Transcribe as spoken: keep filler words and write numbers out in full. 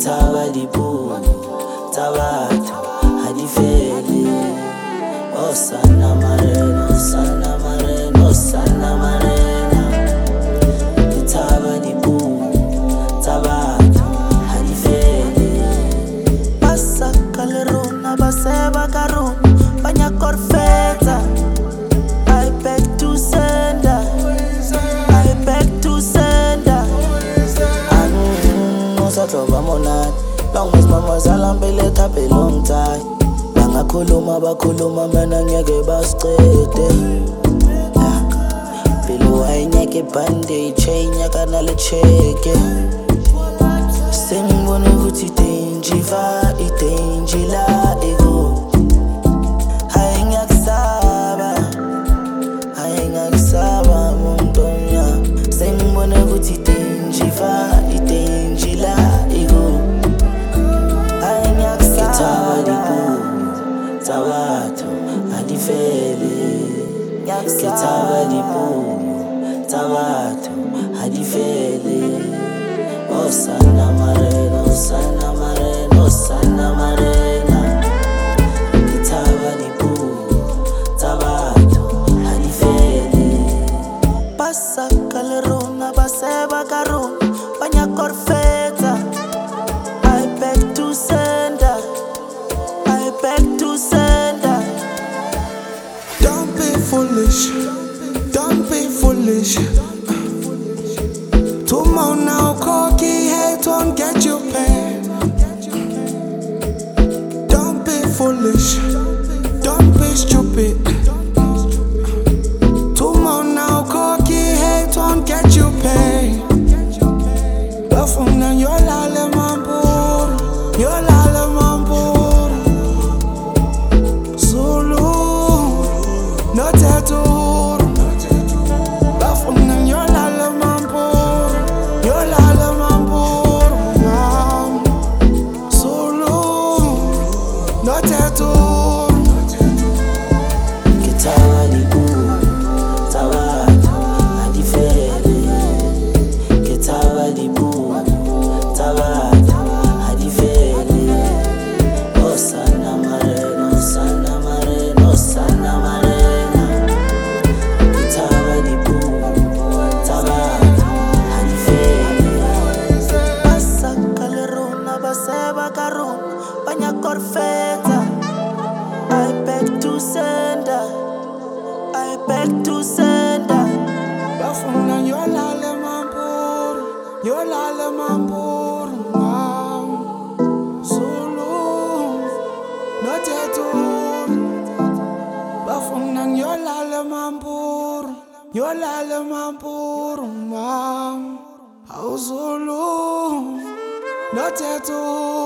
Taba dipu, tabato, hadifeli. Oh sana marena, sana marena, oh sana marena. Taba dipu, tabato, hadifeli. Pasa kaleruna, baseba karun, banya korfeta. I beg to send her, I beg to send her. Anu, usatloba monat, long as mama zalambele tape long time. Bangakhuluma bakhuluma mina ngeke basiqede. Bilo ayinyeke bandage, ayinyaka nale cheke. Sengibone ukuthi idenjiva, idenjila ego. Hayi ngiyakusaba, hayi ngiyakusaba muntonya. Sengibone ukuthi idenjiva, idenjila ego. Hayi ngiyakusaba tabato, hadifeli. Kitaba dipu, tabato, hadifeli. Oh sana marena, oh sana marena, oh sana marena. Kitaba dipu, tabato, hadifeli. Pasa kaleruna, baseba karun, banya korfeta. I beg to send her, I beg to send her. Don't be foolish, don't be foolish. Tomorrow now, cocky hate won't get you paid. Don't be foolish, don't be stupid. Tomorrow now, cocky hate won't get you paid. Bafuna yolale mamburu, yolale mamburu. Zulu, no tattoo. Bafuna yolale mamburu, yolale mamburu. Zulu, no tattoo. Kitaba dipu, tabato, hadifeli. Kitaba dipu, tabato, hadifeli. Oh sana marena, oh sana marena, oh sana marena. Kitaba dipu, tabato, hadifeli. Pasa kaleruna, baseba karun, banya korfeta. I beg to send her, I beg to send her. Bafuna yolale mamburu, yolale mamburu. Zulu, no tattoo. Bafuna yolale mamburu, yolale mamburu. Au Zulu, no tattoo.